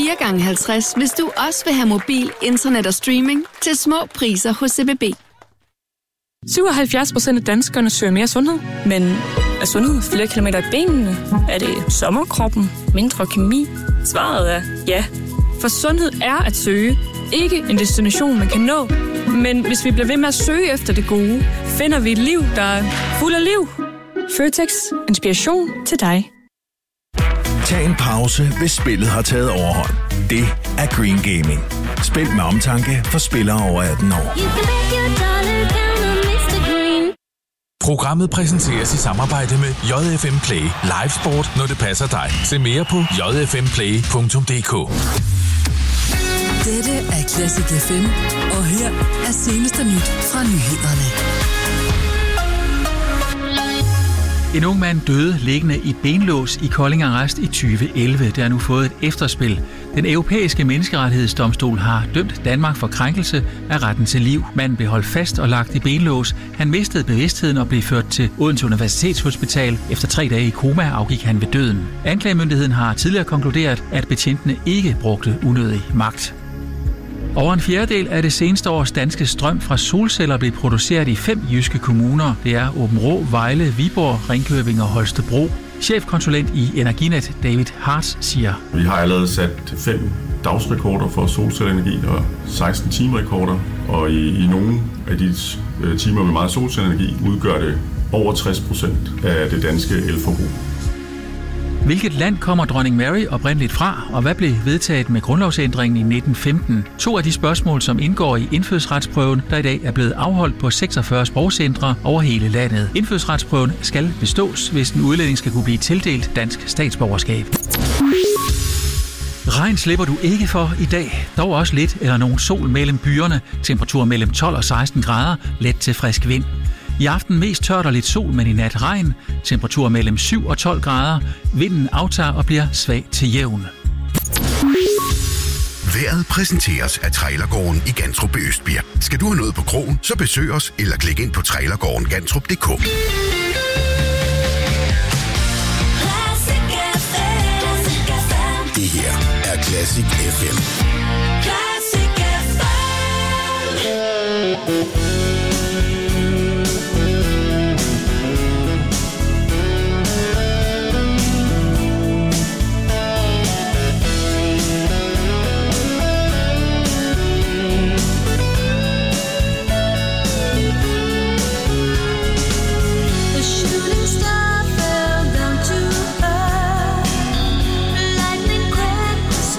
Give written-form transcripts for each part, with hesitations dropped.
4x50, hvis du også vil have mobil, internet og streaming til små priser hos CBB. 77% af danskerne søger mere sundhed. Men er sundhed flere kilometer i benene? Er det sommerkroppen? Mindre kemi? Svaret er ja. For sundhed er at søge. Ikke en destination, man kan nå. Men hvis vi bliver ved med at søge efter det gode, finder vi et liv, der er fuld af liv. Føtex. Inspiration til dig. Tag en pause, hvis spillet har taget overhånd. Det er Green Gaming. Spil med omtanke for spillere over 18 år. Programmet præsenteres i samarbejde med JFM Play. Live sport, når det passer dig. Se mere på jfmplay.dk. Dette er Classic FM, og her er seneste nyt fra nyhederne. En ung mand døde liggende i benlås i Kolding Arrest i 2011. Det har nu fået et efterspil. Den europæiske menneskerettighedsdomstol har dømt Danmark for krænkelse af retten til liv. Manden blev holdt fast og lagt i benlås. Han mistede bevidstheden og blev ført til Odense Universitetshospital. Efter 3 dage i koma afgik han ved døden. Anklagemyndigheden har tidligere konkluderet, at betjentene ikke brugte unødig magt. Over en fjerdedel af det seneste års danske strøm fra solceller blev produceret i 5 jyske kommuner. Det er Aabenraa, Vejle, Viborg, Ringkøbing og Holstebro. Chefkonsulent i Energinet, David Hartz, siger: Vi har allerede sat 5 dagsrekorder for solcelleenergi og 16 timerekorder. Og i nogle af de timer med meget solcelleenergi udgør det over 60% af det danske elforbrug. Hvilket land kommer dronning Mary oprindeligt fra, og hvad blev vedtaget med grundlovsændringen i 1915? 2 af de spørgsmål, som indgår i indfødsretsprøven, der i dag er blevet afholdt på 46 sprogcentre over hele landet. Indfødsretsprøven skal bestås, hvis en udlænding skal kunne blive tildelt dansk statsborgerskab. Regn slipper du ikke for i dag. Dog også lidt eller nogen sol mellem byerne. Temperatur mellem 12 og 16 grader. Let til frisk vind. I aften mest tørt og lidt sol, men i nat regn. Temperatur mellem 7 og 12 grader. Vinden aftager og bliver svag til jævn. Vejret præsenteres af Trailergården i Gantrup i Østbirk. Skal du have noget på krogen, så besøg os eller klik ind på trailergårdengantrup.dk. Det her er Classic FM. Classic FM.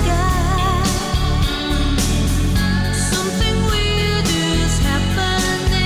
Something weird is happening.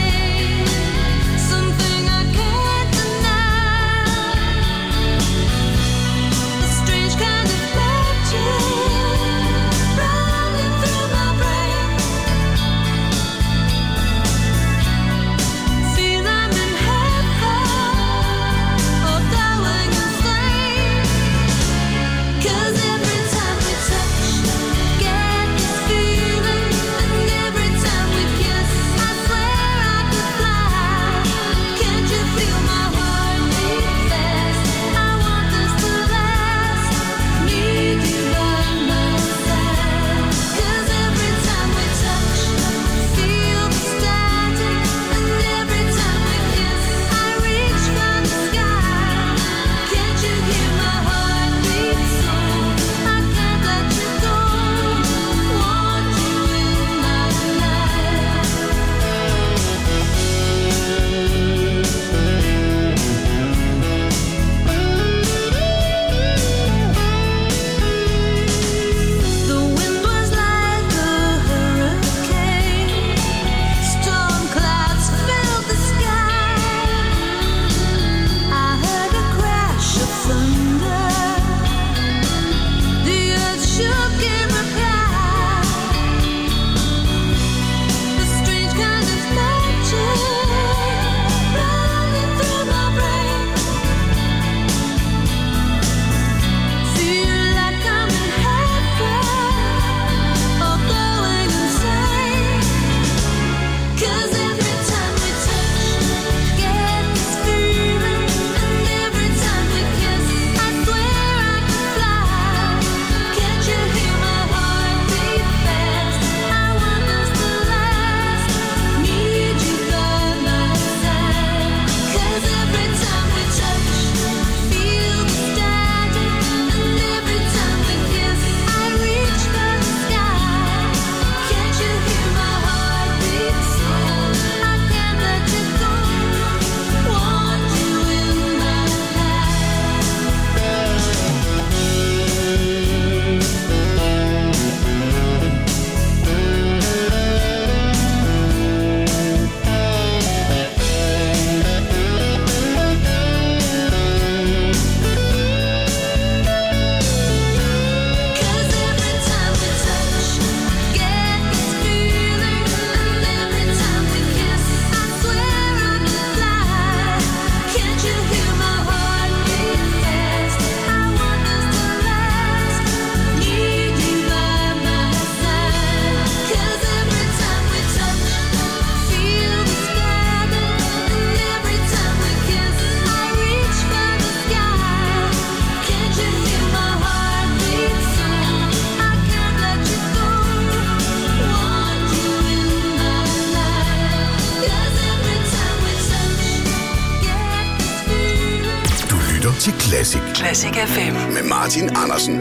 til Classic. Classic FM. Med Martin Andersen.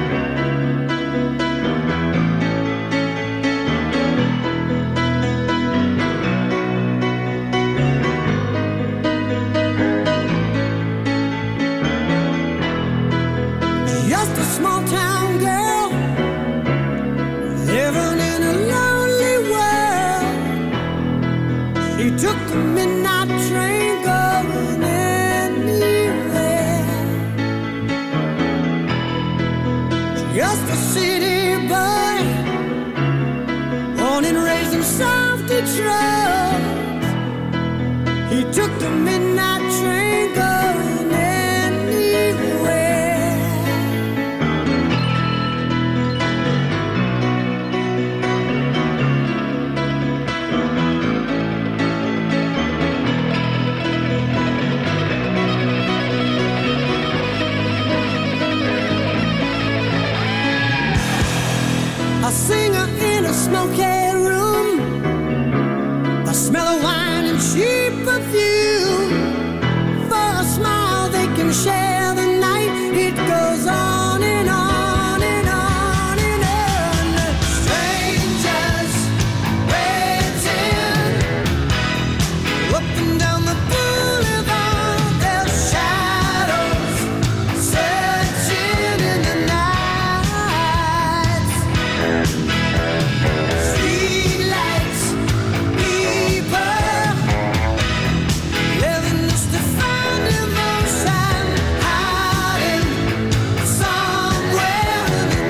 Just a small town girl living in a lonely world. She took the midnight train going anywhere. Just a city boy, born and raised in South Detroit. He took the midnight train going anywhere. A singer in a smoky room, the smell of wine and cheap perfume. For a smile they can share the night. It goes on and on and on and on. Strangers waiting up and down the boulevard. Their shadows searching in the night. Streetlights, people living just to find emotion, hiding somewhere in the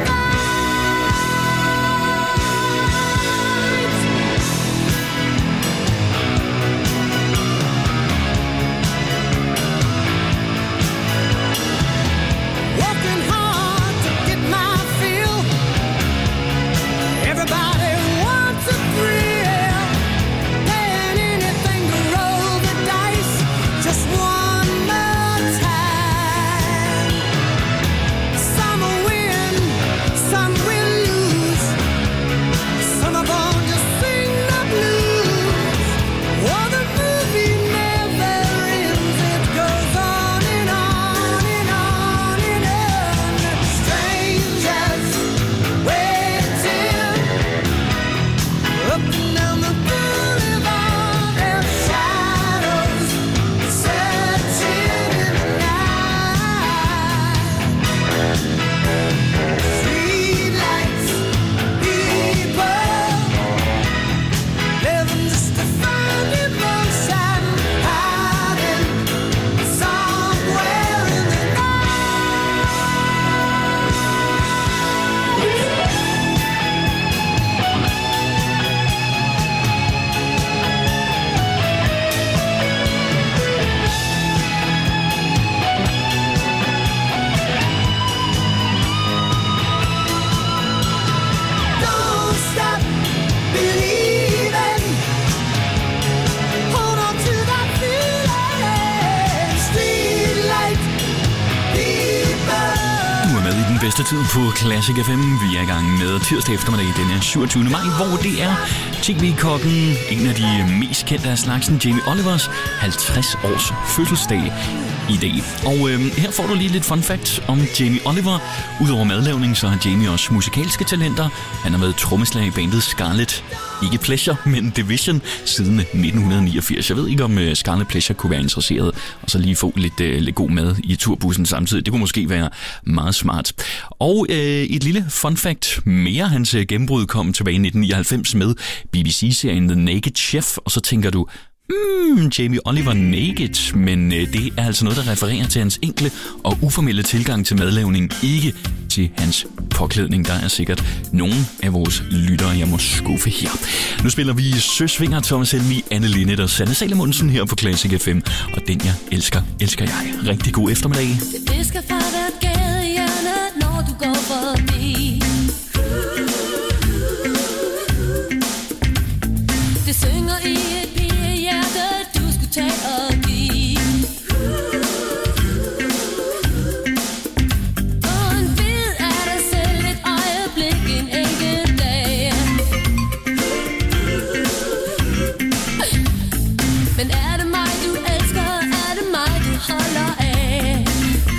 night. Working hard to get my fill. Everybody wants a thrill, paying anything to roll the dice just one more time. Some will win, some will lose. Some are born to sing the blues. Oh, the movie never ends. It goes on and on and on and on. Strangers waiting up and down the boulevard. Their shadows searching in the night. Streetlights, people living just to find emotion, hiding somewhere in the Don't stop believing. Hold on to that feeling. Streetlight people. Du er med i den bedste tid på Classic FM. Vi er i gang med tirsdag eftermiddag den 27. maj, hvor det er TV-kokken, en af de mest kendte af slagsen, Jamie Olivers 50 års fødselsdag i dag. Og her får du lige lidt fun fact om Jamie Oliver. Udover madlavning, så har Jamie også musikalske talenter. Han har været trommeslager i bandet Scarlet, ikke Pleasure, men Division siden 1989. Jeg ved ikke, om Scarlet Pleasure kunne være interesseret, og så lige få lidt god mad i turbussen samtidig. Det kunne måske være meget smart. Og et lille fun fact mere. Hans gennembrud kom tilbage i 1999 med BBC-serien The Naked Chef, og så tænker du, Jamie Oliver naked, men det er altså noget, der refererer til hans enkle og uformelle tilgang til madlavning, ikke til hans påklædning. Der er sikkert nogen af vores lyttere, jeg må skuffe her. Nu spiller vi Søsvinger, Thomas Helmig, Anne Linnet og Sanne Salomonsen her på Classic FM, og den jeg elsker jeg. Rigtig god eftermiddag. Det skal fra hvert gadehjørne, når du går forbi. Det synger i et pigehjerte, du skulle tage og give. Og en bid af dig selv, et øjeblik, en enkelt dag. Men er det mig, du elsker, er det mig, du holder af?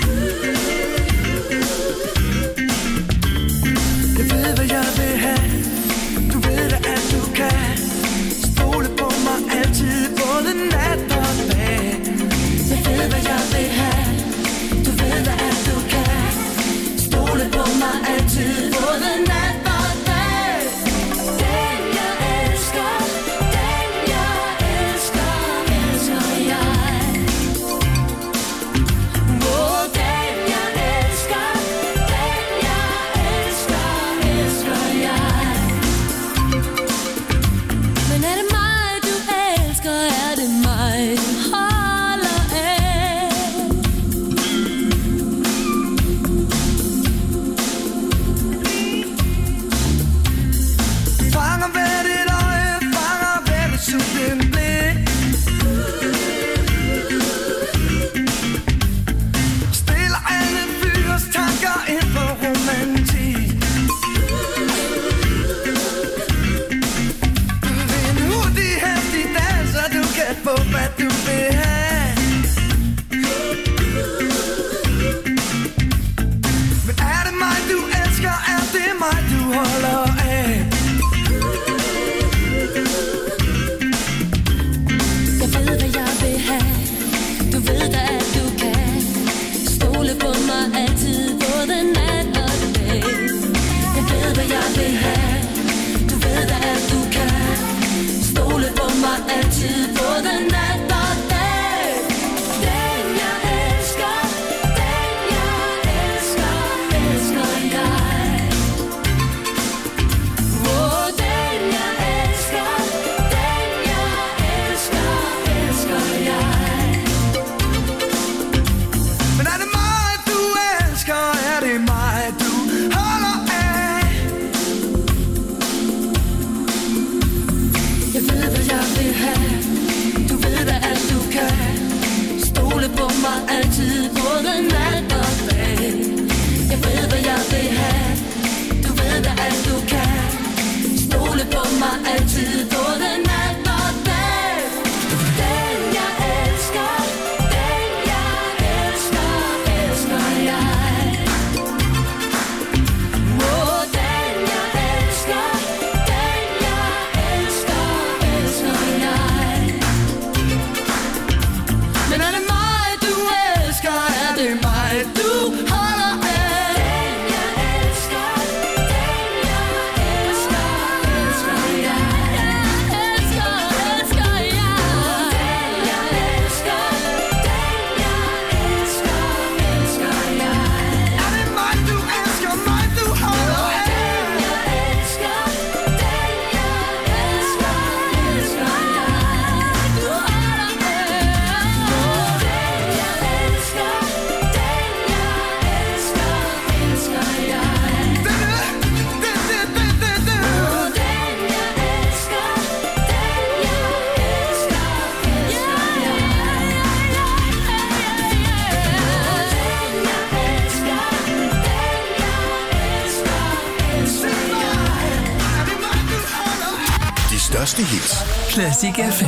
holder af. Jeg ved, hvad jeg vil have. Du ved da, at du kan stole på mig altid, både nat og dag. Jeg ved, hvad jeg vil have. Du ved da, at du kan stole på mig altid, både nat og dag. Den jeg elsker, elsker jeg. Åh, den jeg elsker, elsker jeg. Men er det mig, du elsker? Er det mig, du holder af? Jeg ved, hvad jeg vil have. Du ved da, at du kan stole på mig altid, både nat og dag. Jeg ved, hvad jeg vil have. Du ved da, at du kan stole på mig altid, både nat og dag. Den jeg elsker, elsker jeg. Åh, den jeg elsker, elsker jeg. Men er det mig, du elsker? Er det mig, du holder af? Den jeg elsker, elsker jeg. Elsker jeg. Den jeg elsker, elsker jeg. Er det mig, du elsker? Mig, du holder af? Den jeg elsker, elsker jeg. Du holder af. Den jeg elsker, elsker jeg. De største hits. Classic FM.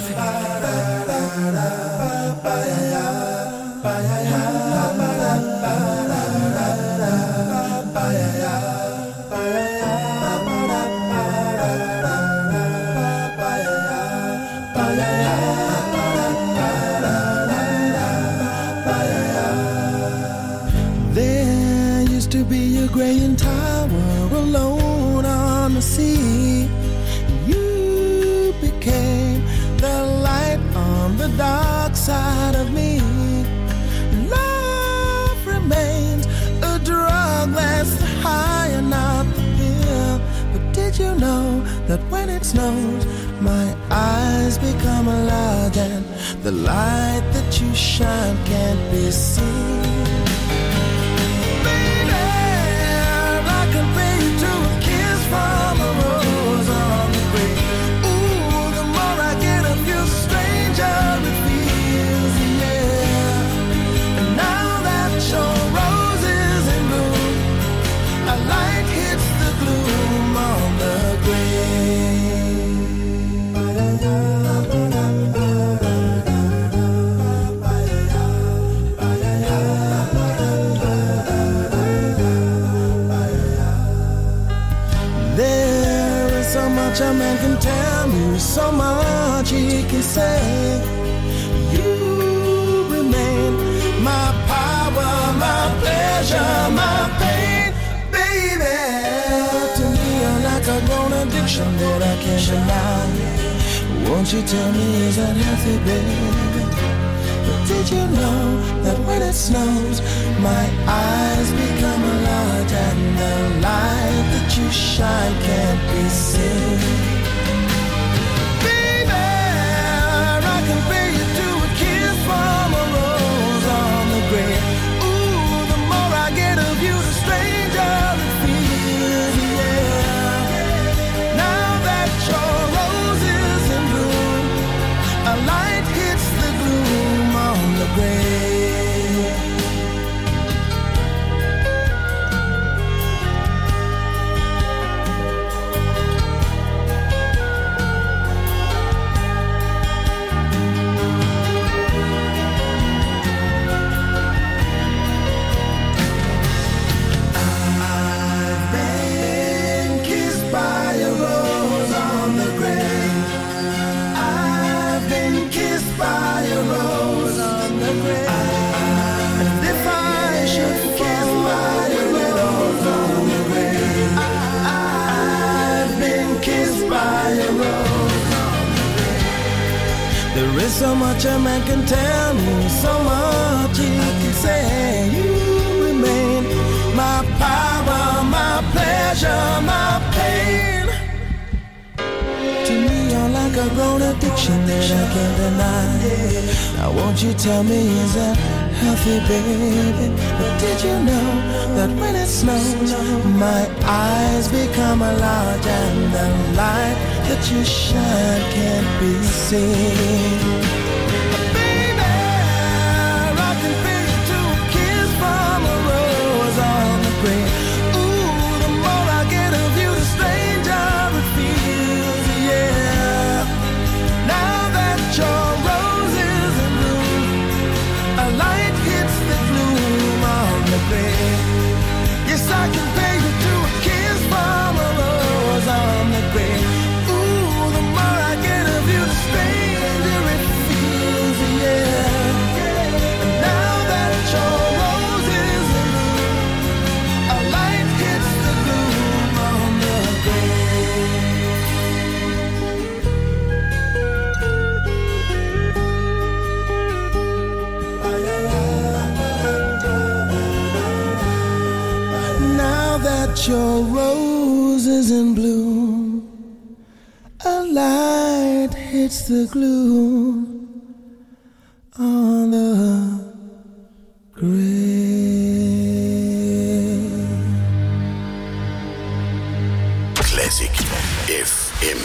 There used to be a graying tower alone on the sea. You became the light on the dark side of me. Love remains a drug that's high and not the pill. But did you know that when it snows, my eyes become large and the light that you shine can't be seen? From a rose on the grave. Ooh, the more I get of you, the stranger it feels, yeah. And now that your rose is in bloom, a light hits the gloom on the a man can tell me, so much he can say. You remain my power, my pleasure, my pain, baby. To me, you're like a grown addiction that I can't deny. Won't you tell me, is that healthy, baby? But did you know that when it snows, my eyes become large and the light that you shine can't be seen? Baby, I compare you to a kiss from a rose on the grave. Ooh, the more I get of you, the stranger it feels, yeah. Now that your rose is in bloom, a light hits the gloom on the grave. There is so much a man can tell me, so much he can say. You remain my power, my pleasure, my pain. To me, you're like a grown addiction that I can't deny. Now won't you tell me, is that healthy, baby? But did you know that when it snows, my eyes become large and the light that you shine can't be seen? Baby, I can feel you to a kiss from a rose on the grave. Ooh, the more I get of you, the stranger it feels, yeah. Now that your rose is in bloom, a light hits the gloom on the grave. Yes, I can pay you to a kiss from a rose on the grave. Ooh, the more I get of you, the stranger it feels, yeah. And now that your rose is in bloom, a light hits the gloom on the grave. Now that your rose is in bloom, a light hits the gloom on the grave. Classic FM.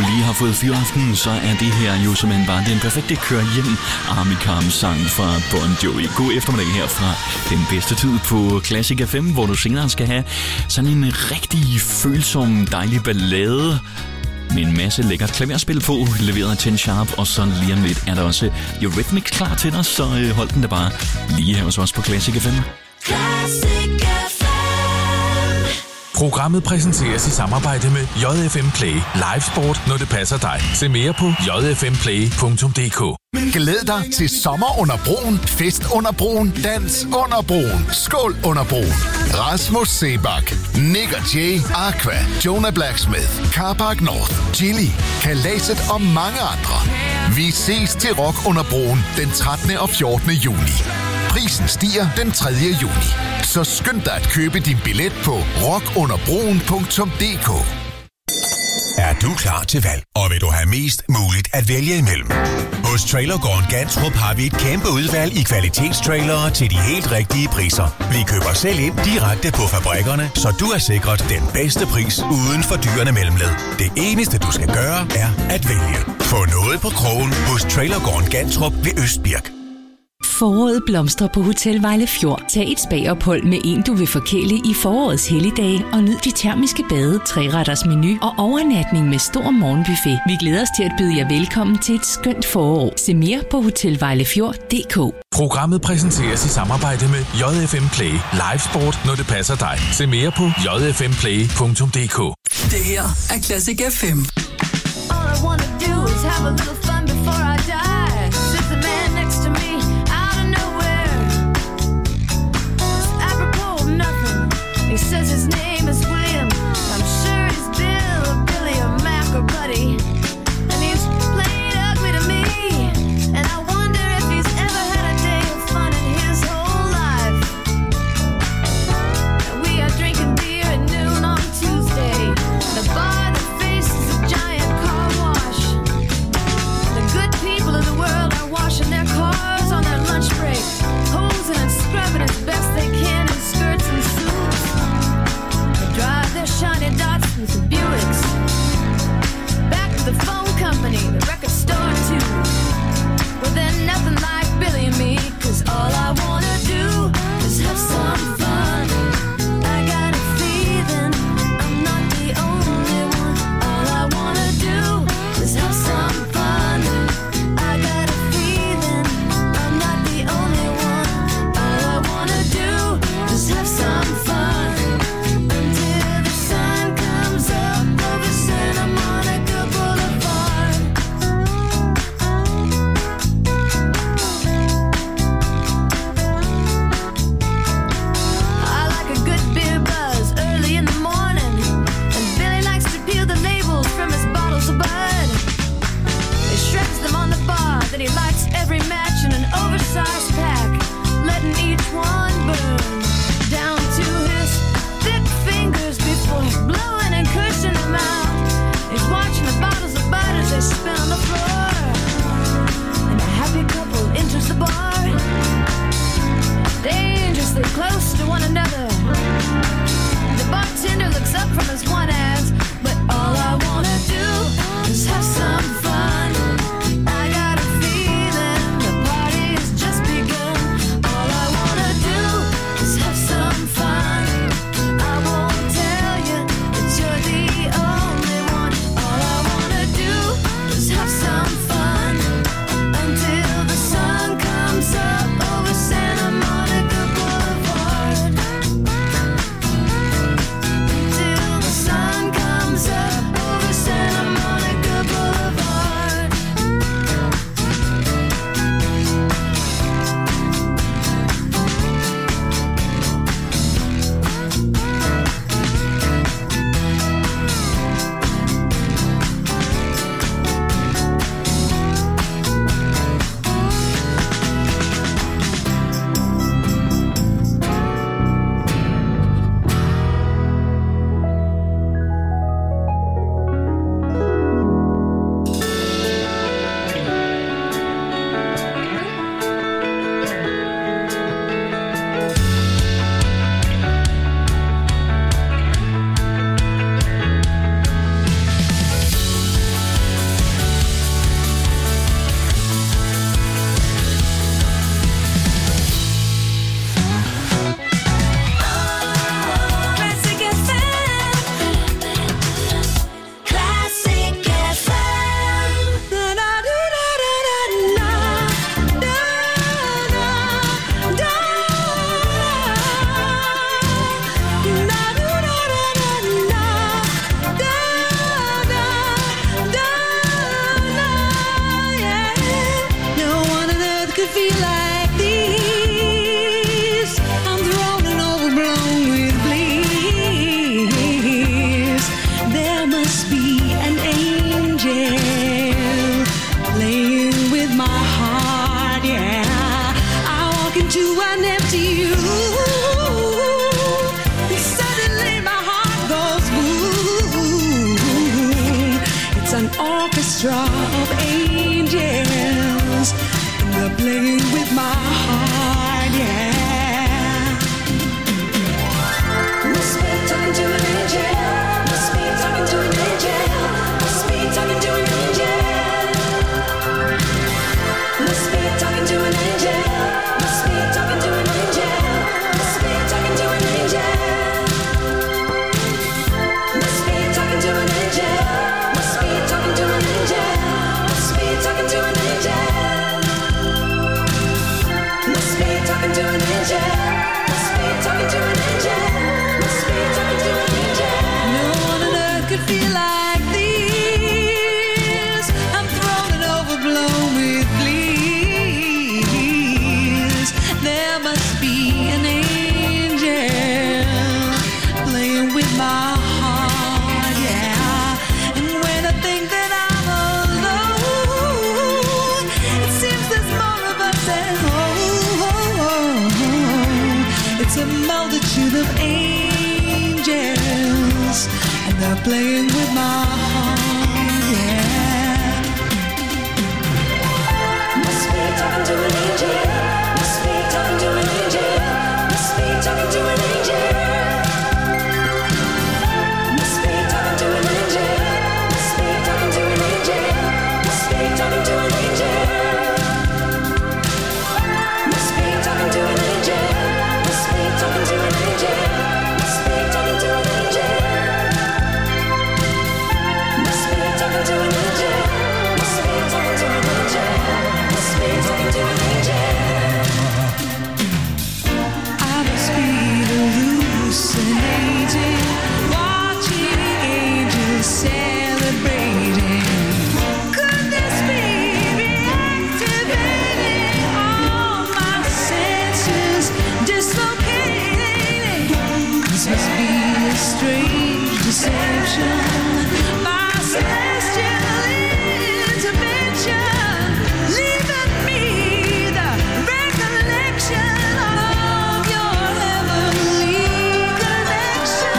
lige har fået fyraften, så er det her jo simpelthen bare den perfekte kør hjem Army Carm-sang fra Bon Jovi. God eftermiddag her fra den bedste tid på Classic FM, hvor du senere skal have sådan en rigtig følsom, dejlig ballade med en masse lækkert klaverspil på, leveret af 10 Sharp, og så lige om lidt er der også Eurythmics klar til dig, så hold den da bare lige her hos os på Classic FM. Classic FM. Programmet præsenteres i samarbejde med JFM Play. Live sport, når det passer dig. Se mere på jfmplay.dk. Glæd dig til sommer under broen, fest under broen, dans under broen, skål under broen. Rasmus Sebak, Nick og Jay, Aqua, Jonah Blacksmith, Carpark North, Chili, Kalaset og mange andre. Vi ses til Rock under broen den 13. og 14. juni. Prisen stiger den 3. juni. Så skynd dig at købe din billet på rockunderbroen.dk. Er du klar til valg, og vil du have mest muligt at vælge imellem? Hos Trailergården Gantrup har vi et kæmpe udvalg i kvalitetstrailere til de helt rigtige priser. Vi køber selv ind direkte på fabrikkerne, så du er sikret den bedste pris uden for dyrene mellemled. Det eneste du skal gøre er at vælge. Få noget på krogen hos Trailergården Gantrup ved Østbirk. Foråret blomstrer på Hotel Vejle Fjord. Tag et spagophold med en, du vil forkæle i forårets helligdage, og nyd de termiske bade, 3-retters menu og overnatning med stor morgenbuffet. Vi glæder os til at byde jer velkommen til et skønt forår. Se mere på hotelvejlefjord.dk. Programmet præsenteres i samarbejde med JFM Play. Live sport, når det passer dig. Se mere på jfmplay.dk. Det her er Classic FM. All I wanna do is have a little fun before I die. Sits a man next to me out of nowhere. Apropos of nothing. He says his name is William. I'm sure he's Bill or Billy or Mac or Buddy. And he's played ugly to me. And I wonder if he's ever had a day of fun in his whole life. We are drinking beer at noon on Tuesday. The bar that faces a giant car wash. The good people of the world orchestra of angels, and they're playing with my heart, yeah. Must be talking to an angel. Must be talking to an angel. Must be talking to an angel. Must be talking to an angel. Must be talking to an angel. Must be talking to an angel. Must be talking to an angel. Must be talking to an angel. Must be talking to an angel. Must be talking to an angel. Must be talking to an angel. Must be talking to an angel. No one on earth could feel like this. I'm thrown and overblown with bliss. There must be an angel playing with my heart, yeah. And when I think that I'm alone, it seems there's more of us at home. It's a multitude of angels, and they're playing with my heart, yeah. Must be talking to an angel. Must be talking to an angel. Must be talking to an angel. Must be talking to an angel. Must be talking to an angel. Must be talking to an angel. Must be talking to an angel. Must be talking to an angel. Must be talking to an angel. Must be talking to an angel. Must be talking to an angel. Must be talking to an angel. I must be hallucinating, watching angels celebrating. Could this be reactivating all my senses, dislocating? This must be a strange deception, my celestial intervention, leaving me the recollection of your heavenly connection.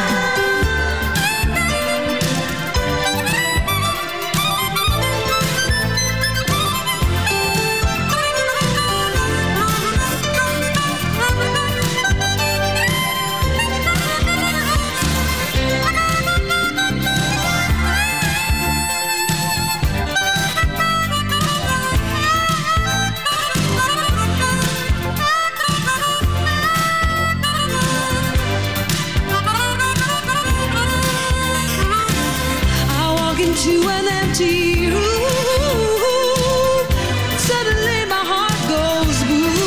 I walk into an empty room. Suddenly my heart goes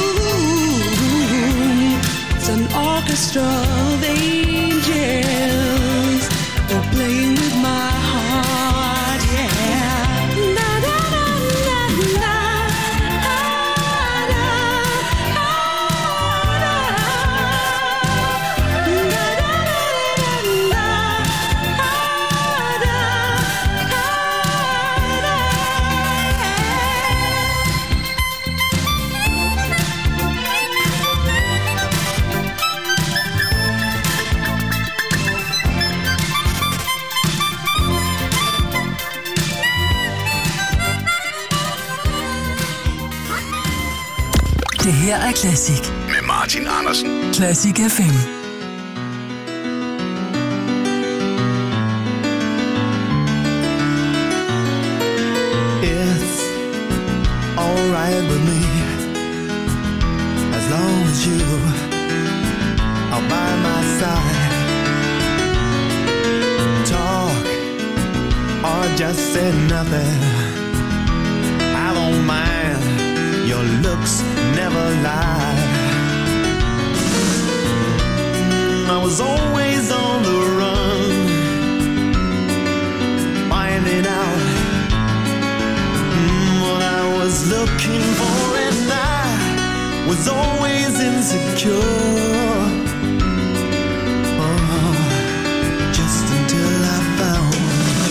boom. It's an orchestra of angels. They're playing with my heart, yeah. Na na na na na. Det her er Classic. Med Martin Andersen. Classic FM. It's alright with me, as long as you are by my side. Talk or just say nothing, I don't mind, your looks never lie. I was always on the run, finding out what I was looking for, and I was always insecure. Oh, just until I found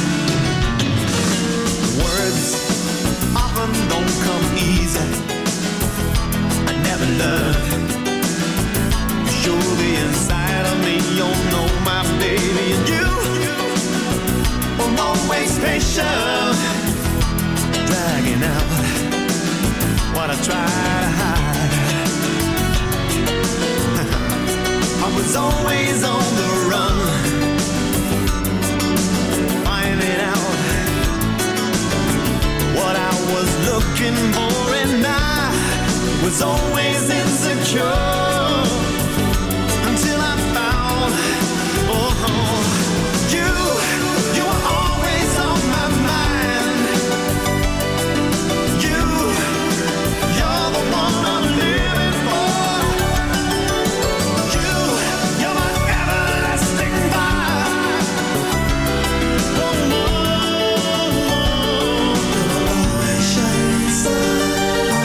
words often don't come easy. I never learned to show the inside of me. You'll know my baby, and you were always patient. looking for, and I was always insecure until I found, you were always on my mind. You're the one I'm living for. You're my everlasting vibe. Shining star.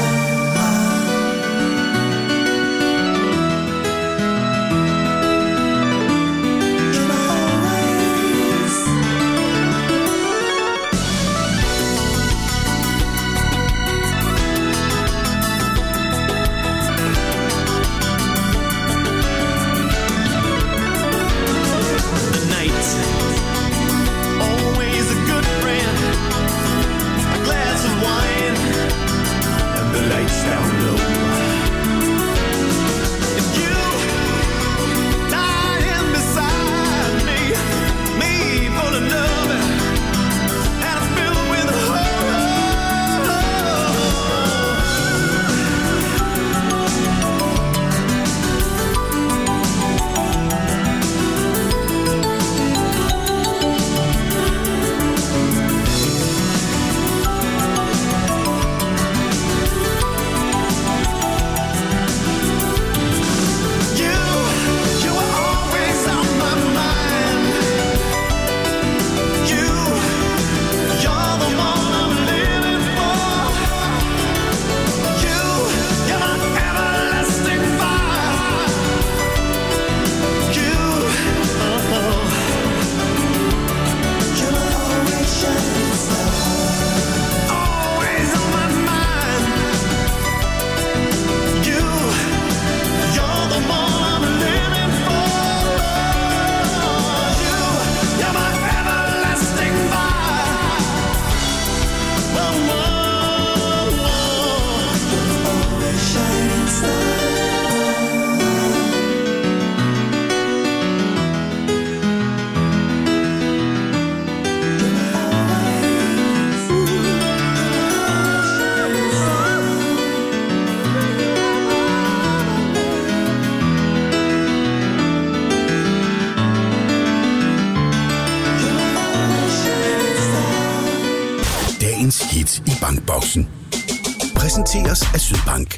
hit i Bankboksen. Præsenteres af Sydbank.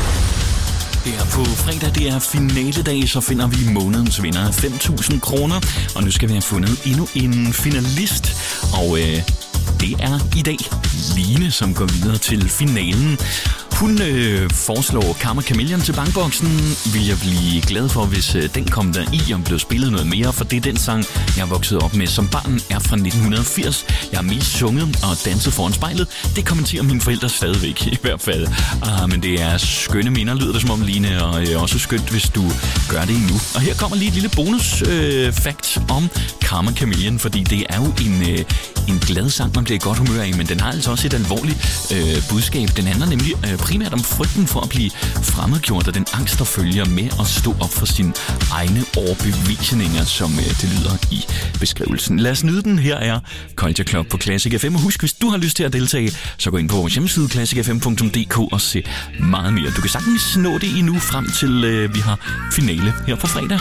Her på fredag, det er finaledag, så finder vi månedens vinder af 5.000 kroner. Og nu skal vi have fundet endnu en finalist. Og det er i dag Line, som går videre til finalen. Hun foreslår Karma Chameleon til Bankboksen. Vil jeg blive glad for, hvis den kom der i og blev spillet noget mere, for det er den sang, jeg er vokset op med som barn, er fra 1980. Jeg har mest sunget og danset foran spejlet. Det kommenterer mine forældre stadigvæk i hvert fald. Men det er skønne minder, lyder det som om, Line, og også skønt, hvis du gør det endnu. Og her kommer lige et lille bonus fact om Karma Chameleon, fordi det er jo en glad sang, man bliver i godt humør af, men den har altså også et alvorligt budskab. Den handler nemlig primært om frygten for at blive fremmedgjort og den angst, der følger med at stå op for sine egne overbevisninger, som det lyder i beskrivelsen. Lad os nyde den. Her er Culture Club på Classic FM. Og husk, hvis du har lyst til at deltage, så gå ind på vores hjemmeside classicfm.dk og se meget mere. Du kan sagtens nå det endnu frem til vi har finale her på fredag.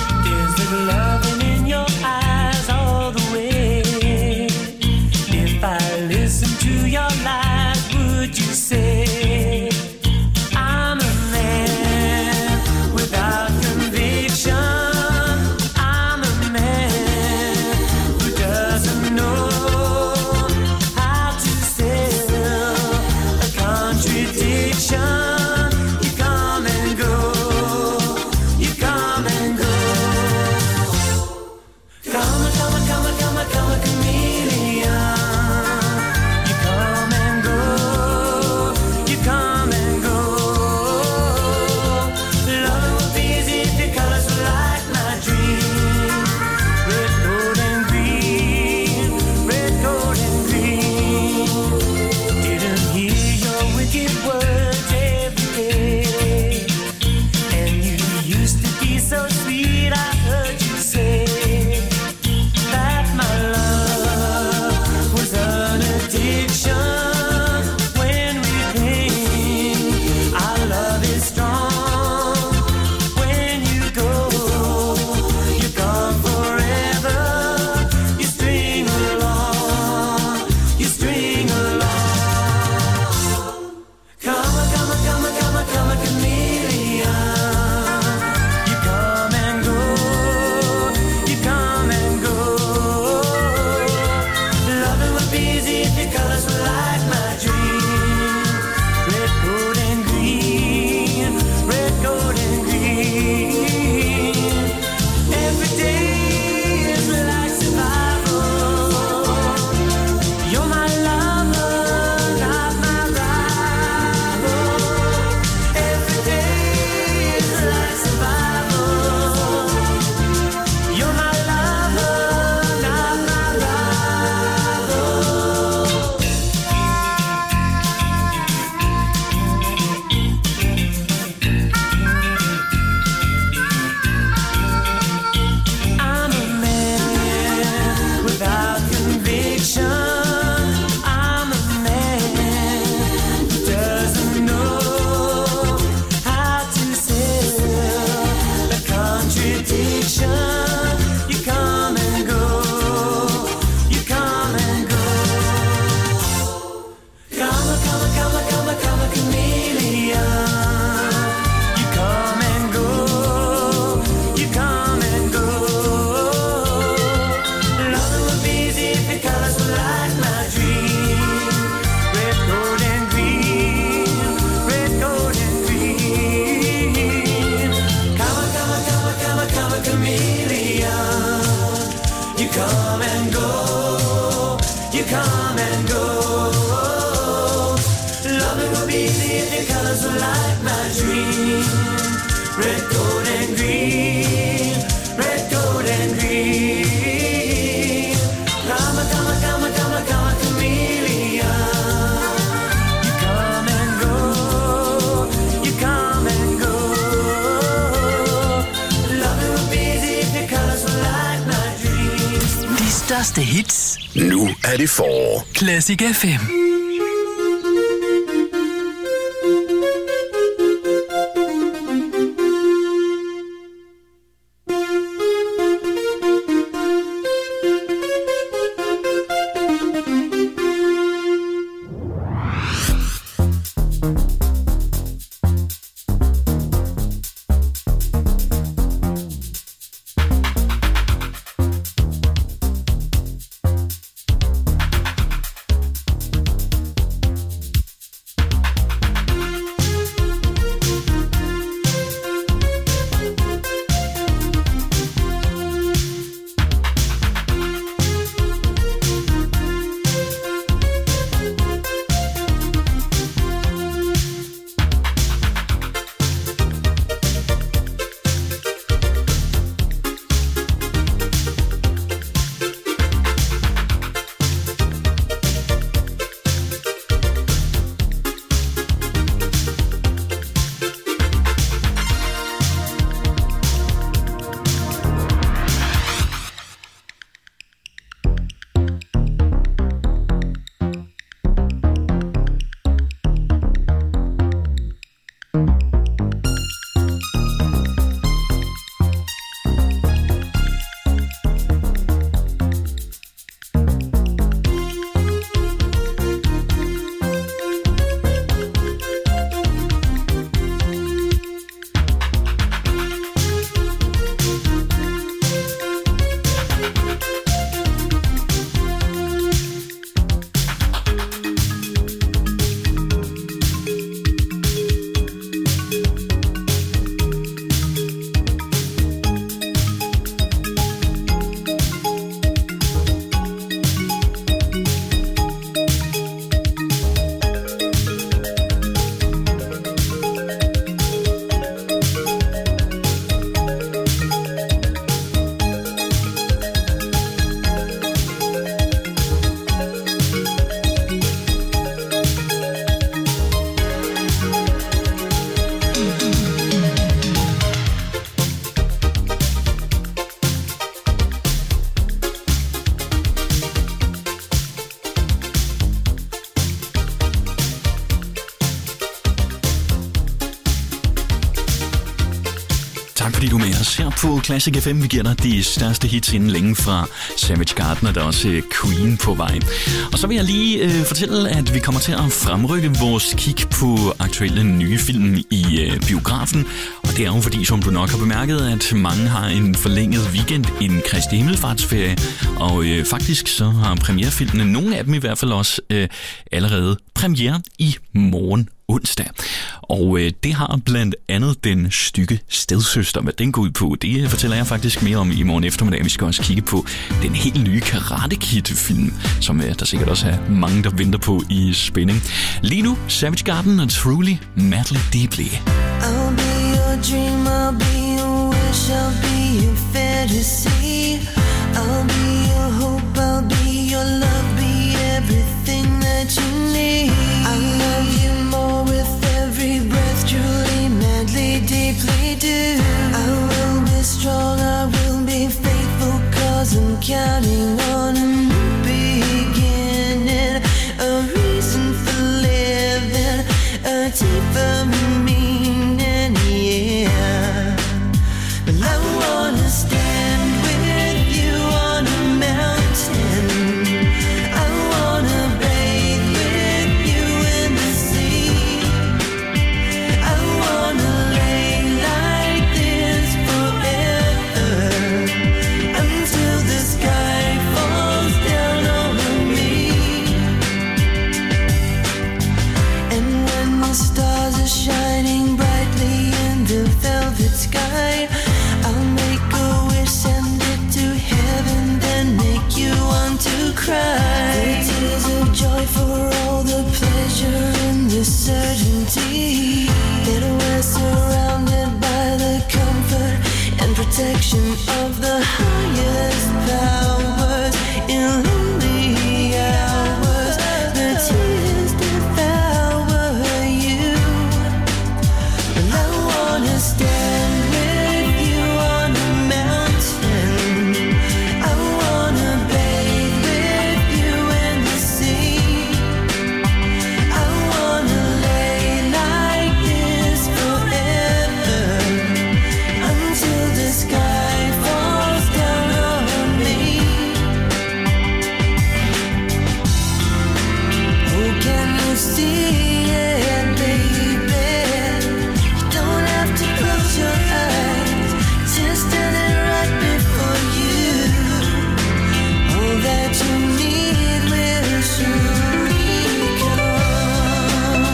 I'm a man without conviction. I'm a man who doesn't know how to sell a contradiction. You come and go, you come and go. Come, come, come, come, come, chameleon. When we were like my dream. Red, gold, and green. Red, gold, and green. Every day is like survival. You're my lover, not my rival. Every day is like survival. You're my lover, not my rival. I'm a man without conviction. I'm a man who doesn't know how to sell the contradiction. You come and go, you come and go. Come a, come a, come a, come a, come a chameleon. You come and go, you come and go. Loving would be easy if your colors were like my dream. Red, gold, and green. Red, gold, and green. Come a, come a, come a, come a, come a chameleon. You come and go, you come and go. Loving would be easy if your colors were like my dream. Red, gold, and green. Red, gold, and green. Come a, come a, come a, come a, come a chameleon. You come and go, you come and go. Loving would be easy if your colors were like my dream. De største hits. Nu er det forår. Classic FM. Tak fordi du er med os her på Classic FM. Vi giver dig de største hits inden længe fra Savage Garden, og der er også Queen på vej. Og så vil jeg lige fortælle, at vi kommer til at fremrykke vores kig på aktuelle nye film i biografen. Og Og det er jo fordi, som du nok har bemærket, at mange har en forlænget weekend, en Kristi Himmelfartsferie. Og faktisk så har premierefilmene, nogle af dem i hvert fald også, allerede premiere i morgen onsdag. Og det har blandt andet Den Stygge Stedsøster, hvad den går ud på. Det fortæller jeg faktisk mere om i morgen eftermiddag. Vi skal også kigge på den helt nye Karate Kid-film, som der sikkert også er mange, der venter på i spænding. Lige nu, Savage Garden og Truly Madly Deeply. I'll be your dream, I'll be your wish, I'll be your fantasy. I'll be your hope, I'll be your love, be everything that you need. I love you more with every breath, truly, madly, deeply do. I will be strong, I will be faithful, 'cause I'm counting on a new beginning, a reason for living, a deeper meaning, yeah. But I wanna stand with you on a mountain. I wanna bathe with you in the sea. I wanna lay like this forever, until the sky falls down over me. And when the stars are shining brightly in the velvet sky, I'll make a wish, send it to heaven, then make you want to cry. The tears of joy for all the pleasure and the certainty that we're surrounded by the comfort and protection of the highest powers. In lonely hours, the tears devour you. But I wanna stand with you on a mountain. I wanna bathe with you in the sea. I wanna lay like this forever, until the sky falls down on me. Oh, can you see it, baby? You don't have to close your eyes, just standing right before you. All that you need will surely come.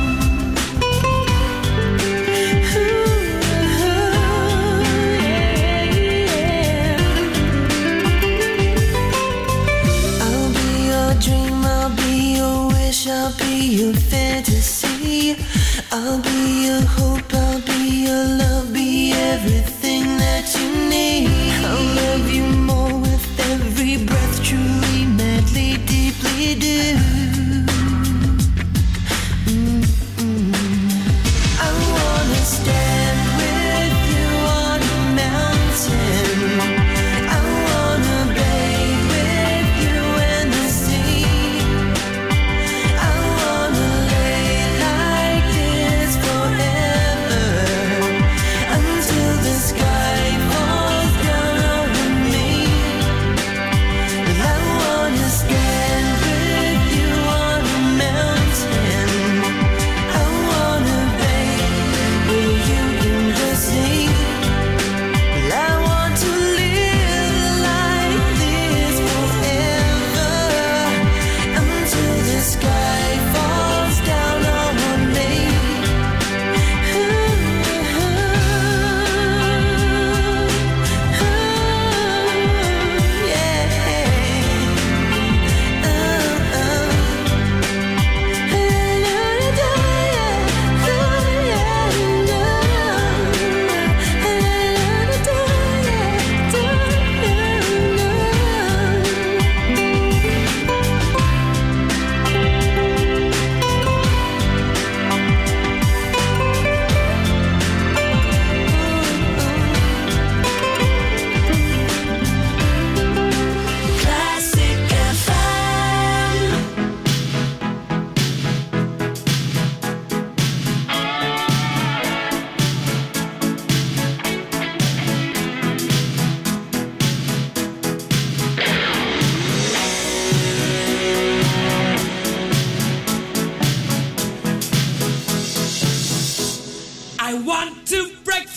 I'll be your dream, I'll be your wish, I'll be your fantasy. I'll be your hope, I'll be your love, be everything that you need. I'll love you more with every breath, truly, madly, deeply do. I wanna stand with you on a mountain. I wanna bathe with you in the sea. I wanna lay like this forever, until the sky falls down over me. But I wanna stand with you on a mountain. I wanna bathe with you in the sea. But I want to live like this forever, until the sky falls down on me. Classic FM. I want to break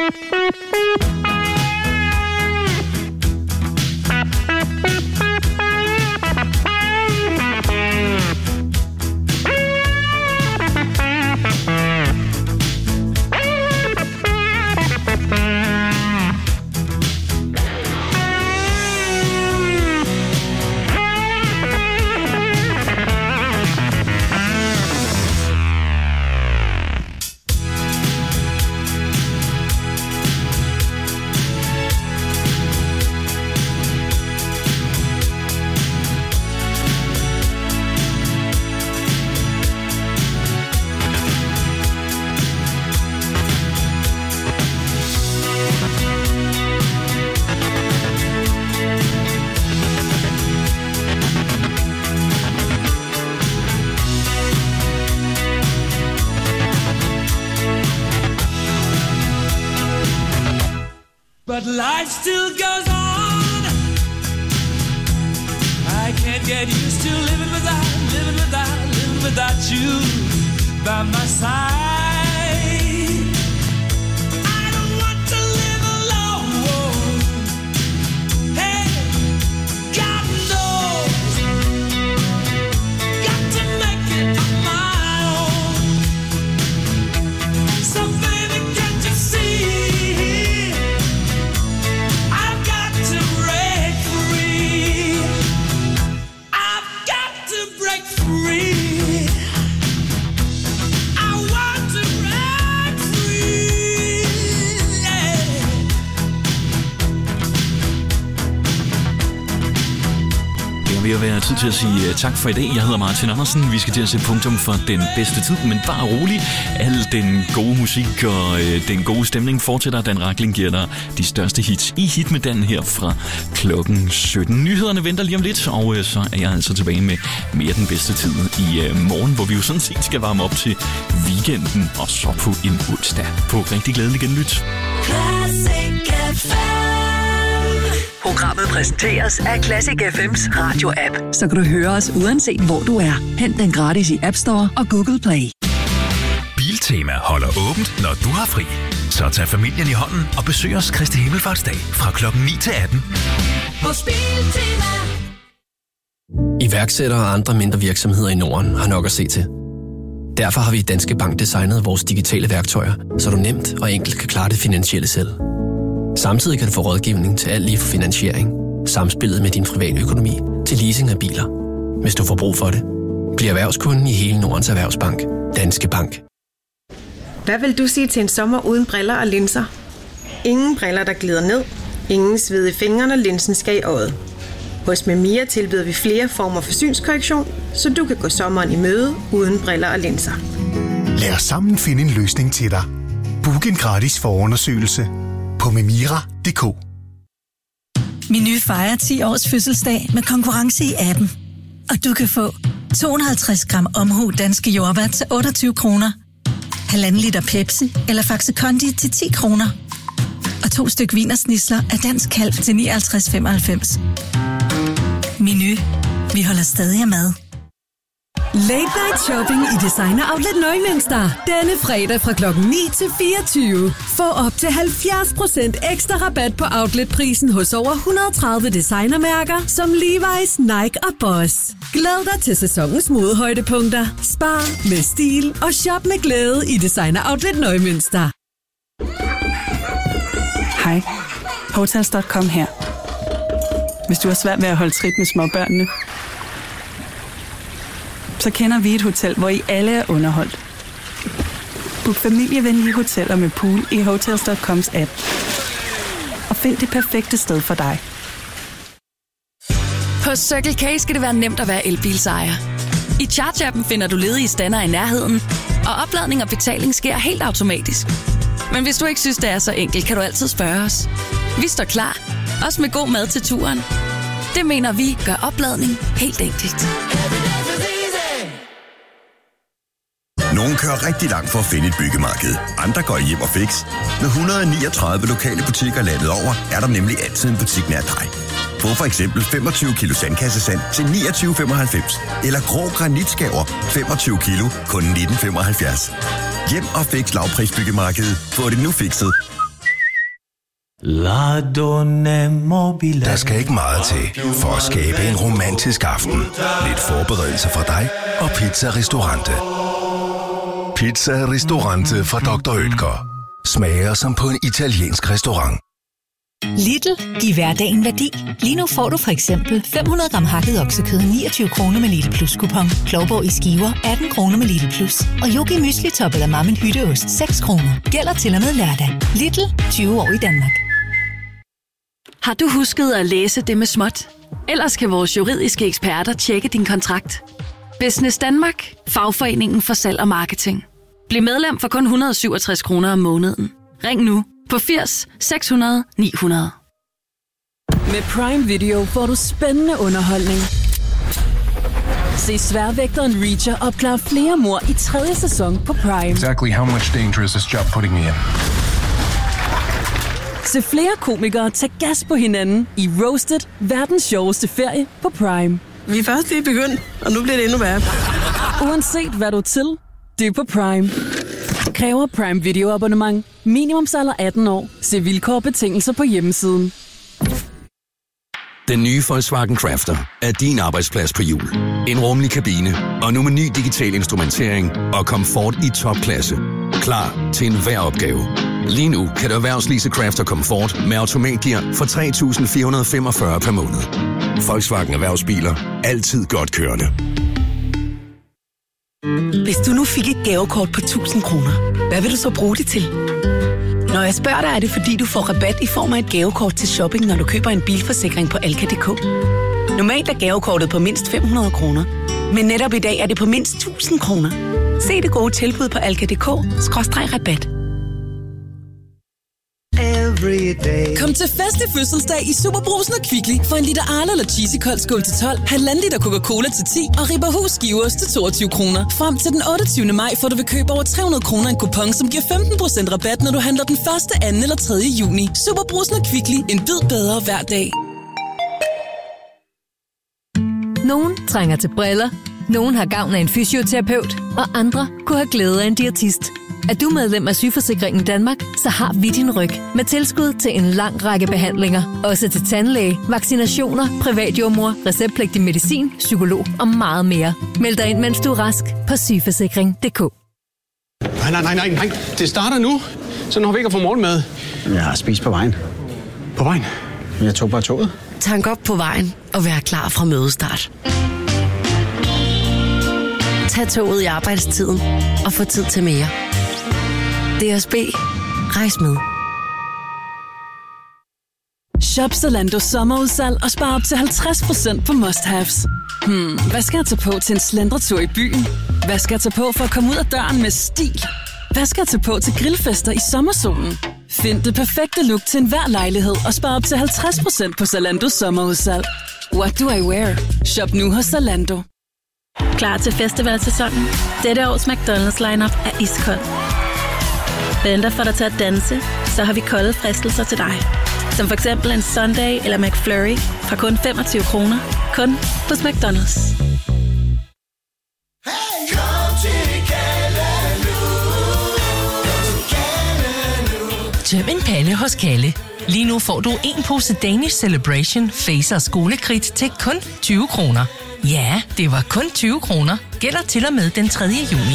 But life still goes on. I can't get used to living without you by my side. I don't want to live alone. Hey, God knows, got to make it on my own. So baby, can't you see? Det er ved at være tid til at sige tak for i dag. Jeg hedder Martin Andersen. Vi skal til at se punktum for den bedste tid, men bare rolig. Al den gode musik og den gode stemning fortsætter. Dan Rakling giver dig de største hits i Hit med Dan her fra klokken 17. Nyhederne venter lige om lidt, og så er jeg altså tilbage med mere den bedste tid i morgen, hvor vi jo sådan set skal varme op til weekenden, og så på en onsdag. På rigtig glædelig genlyt. Programmet præsenteres af Classic FM's radio-app, så kan du høre os uanset hvor du er. Hent den gratis i App Store og Google Play. Biltema holder åbent, når du har fri. Så tag familien i hånden og besøg os Kristi Himmelfartsdag fra klokken 9 til 18. Hos Biltema. Iværksættere og andre mindre virksomheder i Norden har nok at se til. Derfor har vi i Danske Bank designet vores digitale værktøjer, så du nemt og enkelt kan klare det finansielle selv. Samtidig kan du få rådgivning til alt lige fra finansiering, samspillet med din private økonomi til leasing af biler. Hvis du får brug for det, bliv erhvervskunden i hele Nordens Erhvervsbank. Danske Bank. Hvad vil du sige til en sommer uden briller og linser? Ingen briller, der glider ned. Ingen sved i fingrene, linsen skal i øjet. Hos Memia tilbyder vi flere former for synskorrektion, så du kan gå sommeren i møde uden briller og linser. Lad os sammen finde en løsning til dig. Book en gratis forundersøgelse på memira.dk. Meny fejrer 10 års fødselsdag med konkurrence i appen. Og du kan få 250 gram omhu danske jordbær til 28 kroner. 1,5 liter Pepsi eller Faxe Kondi til 10 kroner. Og 2 styk wienersnitsler af dansk kalv til 59,95. Meny. Vi holder stadig af mad. Late Night Shopping i Designer Outlet Neumünster. Denne fredag fra klokken 9 til 24. Få op til 70% ekstra rabat på outletprisen hos over 130 designermærker som Levi's, Nike og Boss. Glæd dig til sæsonens modehøjdepunkter. Spar med stil og shop med glæde i Designer Outlet Neumünster. Hej, Hotels.com her. Hvis du har svært ved at holde trit med småbørnene, så kender vi et hotel, hvor I alle er underholdt. Book familievenlige hoteller med pool i Hotels.coms app. Og find det perfekte sted for dig. Hos Circle K skal det være nemt at være elbilsejer. I Charge-appen finder du ledige stander i nærheden, og opladning og betaling sker helt automatisk. Men hvis du ikke synes, det er så enkelt, kan du altid spørge os. Vi står klar, også med god mad til turen. Det mener vi gør opladning helt enkelt. Nogle kører rigtig langt for at finde et byggemarked. Andre går hjem og fix. Med 139 lokale butikker landet over, er der nemlig altid en butik nær dig. Få for eksempel 25 kilo sandkassesand til 29,95. Eller grå granitskaver 25 kilo kun 19,75. Hjem og fix lavprisbyggemarkedet. Få det nu fikset. Der skal ikke meget til for at skabe en romantisk aften. Lidt forberedelse fra dig og Pizza Ristorante. Pizza Ristorante fra Dr. Oetker. Smager som på en italiensk restaurant. Lidl, giv hverdagen værdi. Lige nu får du for eksempel 500 gram hakket oksekød 29 kroner med Lidl Plus kupon. Klovborg i skiver 18 kroner med Lidl Plus. Og Yogi Mysli Top eller Mammen Hytteost 6 kroner. Gælder til og med lørdag. Lidl, 20 år i Danmark. Har du husket at læse det med småt? Ellers kan vores juridiske eksperter tjekke din kontrakt. Business Danmark, fagforeningen for salg og marketing. Bliv medlem for kun 167 kroner om måneden. Ring nu på 80 600 900. Med Prime Video får du spændende underholdning. Se Sværvægteren Reacher opklare flere mord i 3. sæson på Prime. Exactly how much danger is this job putting me in? Se flere komikere tage gas på hinanden i Roasted, verdens sjoveste ferie på Prime. Vi er først lige begyndt, og nu bliver det endnu værre. Uanset hvad du er til, det er på Prime. Kræver Prime Video abonnement. Minimumsalder 18 år. Se vilkår og betingelser på hjemmesiden. Den nye Volkswagen Crafter er din arbejdsplads på hjul. En rummelig kabine, og nu med ny digital instrumentering og komfort i topklasse. Klar til enhver opgave. Lige nu kan du erhvervslease Crafter Comfort med automatgear for 3.445 per måned. Volkswagen Erhvervsbiler. Altid godt kørende. Hvis du nu fik et gavekort på 1.000 kroner, hvad vil du så bruge det til? Når jeg spørger dig, er det fordi, du får rabat i form af et gavekort til shopping, når du køber en bilforsikring på Alka.dk. Normalt er gavekortet på mindst 500 kroner, men netop i dag er det på mindst 1.000 kroner. Se det gode tilbud på Alka.dk/rabat. Kom til fest i fødselsdag i Superbrugsen og Kvickly for en liter Arla eller Cheesy Kold skål til 12, 1,5 liter Coca-Cola til 10 og Ribberhus skivers til 22 kroner. Frem til den 28. maj får du ved køb over 300 kroner en kupon, som giver 15% rabat, når du handler den 1., 2. eller 3. juni. Superbrugsen og Kvickly. En bid bedre hver dag. Nogen trænger til briller, nogen har gavn af en fysioterapeut, og andre kunne have glæde af en diætist. Er du medlem af Sygeforsikringen Danmark, så har vi din ryg med tilskud til en lang række behandlinger. Også til tandlæge, vaccinationer, privatjordmor, receptpligtig medicin, psykolog og meget mere. Meld dig ind, mens du er rask på sygeforsikring.dk. Nej. Det starter nu, så når vi ikke har fået morgenmad. Jeg har spist på vejen. På vejen? Jeg tog bare toget. Tank op på vejen og vær klar fra mødestart. Tag toget i arbejdstiden og få tid til mere. DSB. Rejs med. Shop Zalando sommerudsalg og spar op til 50% på must-haves. Hvad skal jeg tage på til en slendretur i byen? Hvad skal jeg tage på for at komme ud af døren med stil? Hvad skal jeg tage på til grillfester i sommersolen? Find det perfekte look til enhver lejlighed og spar op til 50% på Zalandos sommerudsalg. What do I wear? Shop nu hos Zalando. Klar til festivalsæsonen? Dette års McDonald's lineup er iskold. Venter for dig til at danse, så har vi kolde fristelser til dig. Som for eksempel en Sunday eller McFlurry fra kun 25 kroner. Kun hos McDonald's. Tøm en pande hos Kalle. Lige nu får du en pose Danish Celebration Face og skolekridt til kun 20 kroner. Ja, det var kun 20 kroner. Gælder til og med den 3. juni.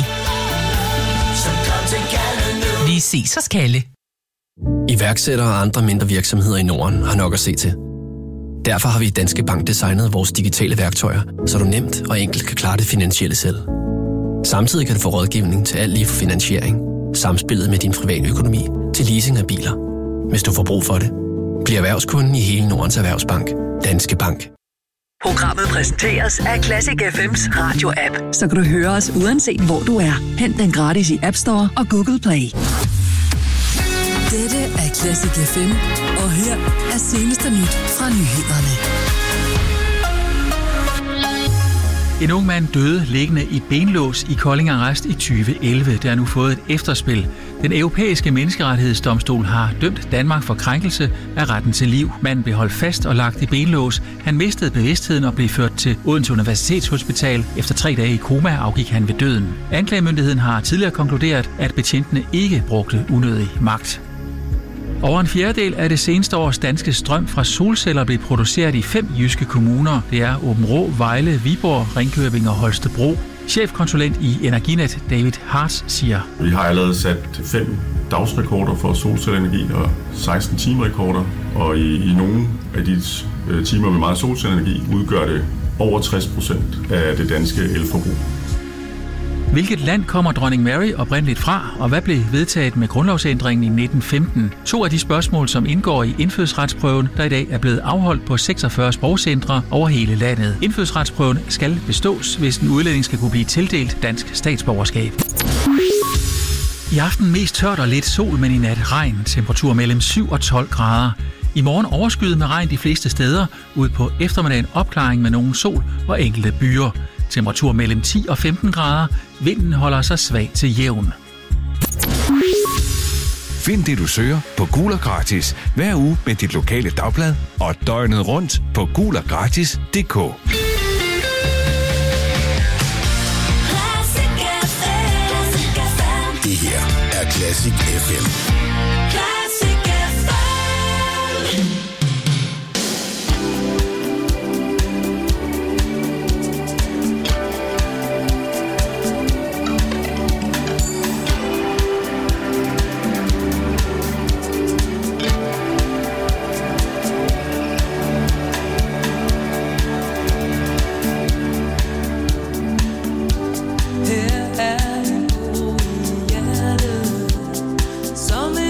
Vi ses hos Kalle. Iværksættere og andre mindre virksomheder i Norden har nok at se til. Derfor har vi i Danske Bank designet vores digitale værktøjer, så du nemt og enkelt kan klare det finansielle selv. Samtidig kan du få rådgivning til alt lige fra finansiering, samspillet med din private økonomi til leasing af biler. Hvis du får brug for det, bliv erhvervskunden i hele Nordens Erhvervsbank. Danske Bank. Programmet præsenteres af Classic FM's radio-app, så kan du høre os uanset hvor du er. Hent den gratis i App Store og Google Play. Dette er Classic FM, og her er seneste nyt fra nyhederne. En ung mand døde liggende i benlås i Kolding Arrest i 2011. Der er nu fået et efterspil. Den europæiske menneskerettighedsdomstol har dømt Danmark for krænkelse af retten til liv. Manden blev holdt fast og lagt i benlås. Han mistede bevidstheden og blev ført til Odense Universitetshospital. Efter 3 dage i koma afgik han ved døden. Anklagemyndigheden har tidligere konkluderet, at betjentene ikke brugte unødig magt. Over en fjerdedel af det seneste års danske strøm fra solceller blev produceret i 5 jyske kommuner. Det er Aabenraa, Vejle, Viborg, Ringkøbing og Holstebro. Chefkonsulent i Energinet, David Hartz, siger: Vi har allerede sat 5 dagsrekorder for solcelleenergi og 16 timerekorder, og i nogle af de timer med meget solcelleenergi udgør det over 60% af det danske elforbrug. Hvilket land kommer dronning Mary oprindeligt fra, og hvad blev vedtaget med grundlovsændringen i 1915? 2 af de spørgsmål, som indgår i indfødsretsprøven, der i dag er blevet afholdt på 46 sprogcentre over hele landet. Indfødsretsprøven skal bestås, hvis en udlænding skal kunne blive tildelt dansk statsborgerskab. I aften mest tørt og lidt sol, men i nat regn. Temperatur mellem 7 og 12 grader. I morgen overskyet med regn de fleste steder. Ud på eftermiddagen opklaring med nogen sol og enkelte byer. Temperatur mellem 10 og 15 grader. Vinden holder sig svag til jævn. Find det, du søger på Gul og Gratis hver uge med dit lokale dagblad og døgnet rundt på guloggratis.dk. Det her er Classic FM. Som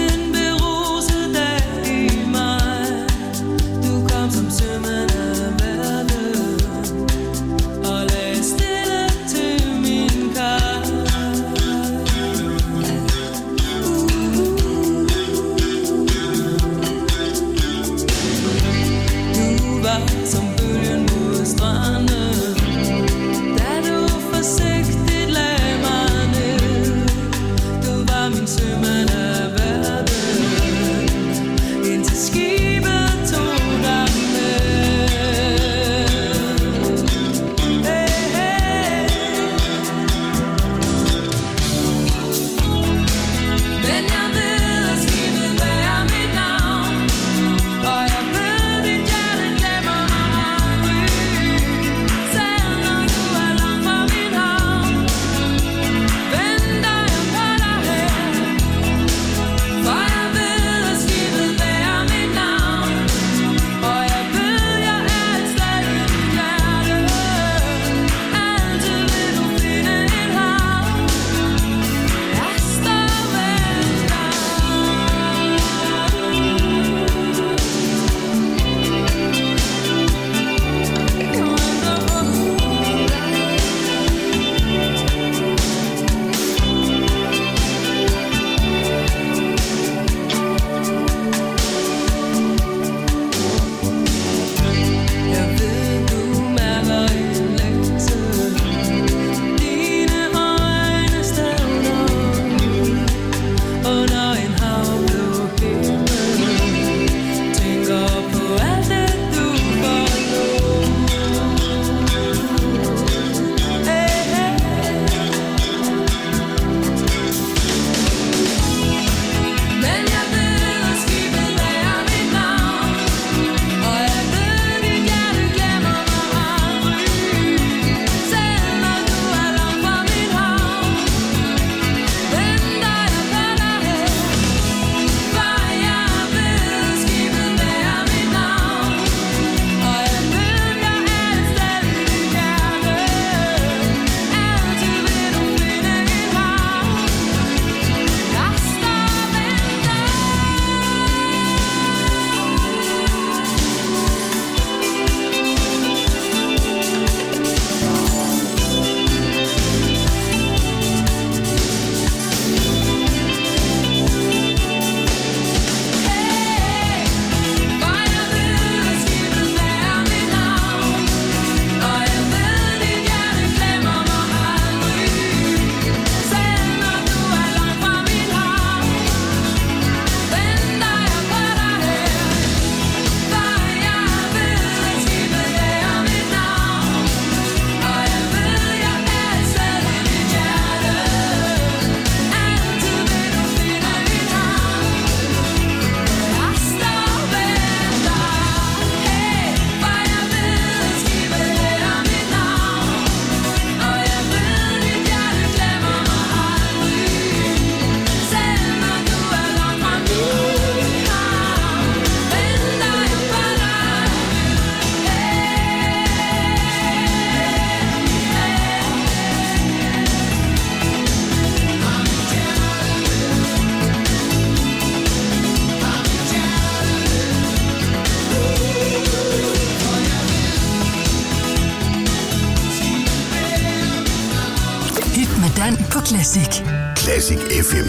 Classic. Classic FM.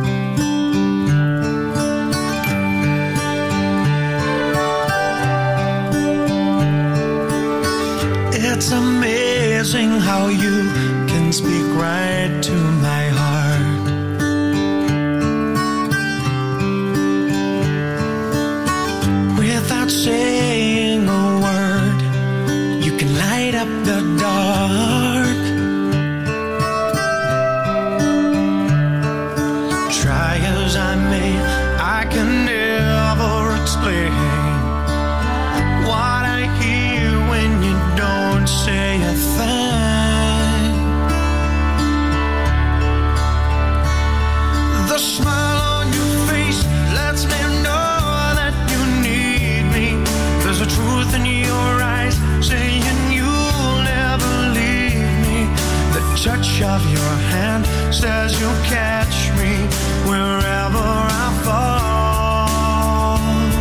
It's amazing how you can speak right to my heart. Without saying a word, you can light up the dark. Try as I may, I can never explain what I hear when you don't say a thing. The smile on your face lets me know that you need me. There's a truth in your eyes saying you'll never leave me. The touch of your hand says you'll catch me wherever I fall.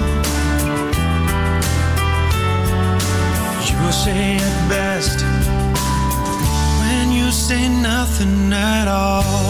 You say it best when you say nothing at all.